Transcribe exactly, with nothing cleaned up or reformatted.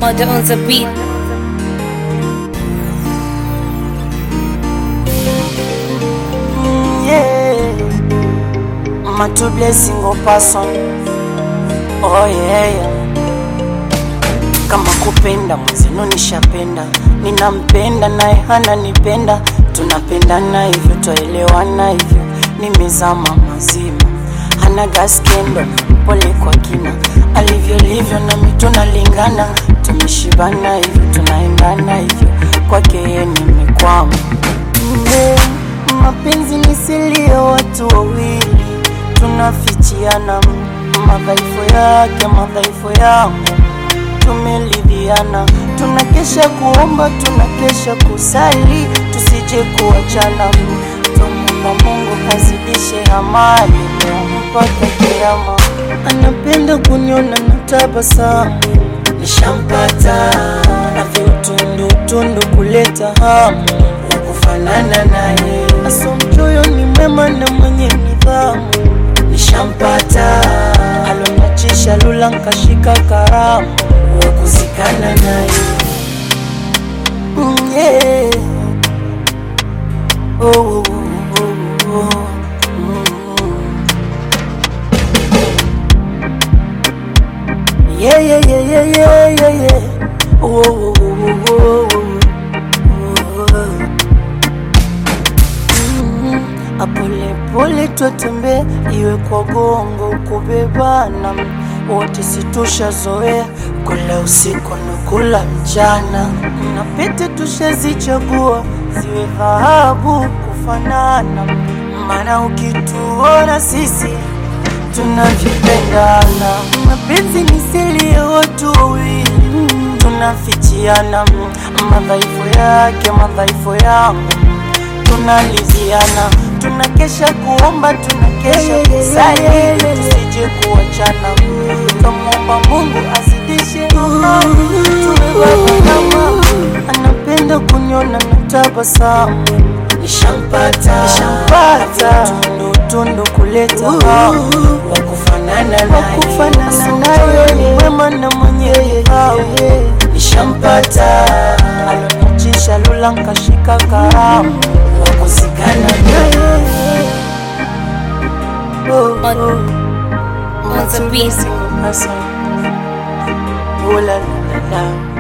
Murder on the beat. Mm, yeah. My two blessing go pass on. Oh yeah, yeah. Kama kupenda mwenzenu nishapenda, ninampenda naye hana nipenda, tunapendana hivyo twaelewana hivyo, nimezama mazima, hana gaskendo, pole kwa kina, alivyo livyo na mitu nalingana, tumeshibana hivyo tunaendana hivyo, kwake yeye nimekwama. Yeah, mapenzi ni siri ya watu wawili, tunafichiana madhaifu yake madhaifu yangu, tumelidhiana, tunakesha kuomba, tunakesha kusali, tusije kuachana. Tumomba Mungu azidishe amali mpaka kiyama. Anapenda kuniona na tabasamu, nishampata avyo tundu tundu kuleta hamu ya kufanana naye. Aso mchoyo ni mwema na mwenye nidhamu, nishampata alonachisha lula nkashika karamu wa kuzikana naye. Mm, yeah. Oh, oh, oh, oh. Mm. Yeah, yeah, yeah, yeah, yeah, yeah, yeah. Oh, oh, oh, oh, oh, oh. Mm. Apole pole tutembe, iwe kwa gongo kubebana, wote situsha zoea kula usiku na kula mchana, na pete tushazichagua ziwe dhahabu kufanana, maana ukituona sisi tunavyopendana. Mapenzi ni siri ya watu wawili, tunafichiana madhaifu yake madhaifu yangu, tunaliziana, tunakesha kuomba, tunakesha kusali, tusije kuachana. Tumomba Mungu azidishe amani, tuwe baba na mama. Anapenda kuniona na tabasamu, nishampata nishampata tundu tundu kuleta hamu wa kufanana naye, kufanana naye, ni mwema na mwenye nidhamu. Nishampata alonachisha lula nkashika karamu wa kuzikana naye. Oh, oh. On the beat. Oh la la la la.